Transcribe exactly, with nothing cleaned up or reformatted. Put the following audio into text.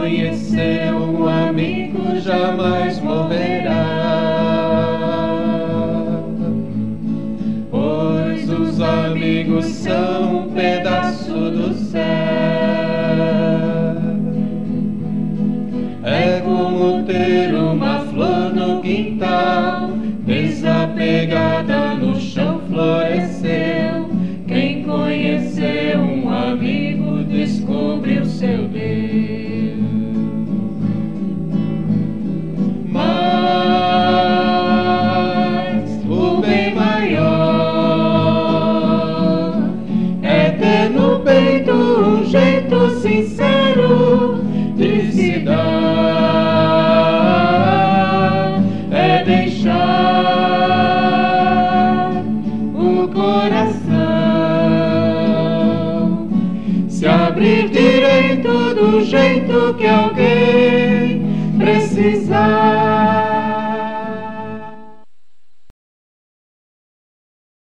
conheceu um amigo jamais morrerá, pois os amigos são um pedaço do céu. É como ter uma flor no quintal, desapegada no chão floresceu. Quem conheceu um amigo descobriu seu Deus. Mas o bem maior é ter no peito um jeito sincero de se dar, é deixar o coração se abrir direito do jeito que alguém precisar.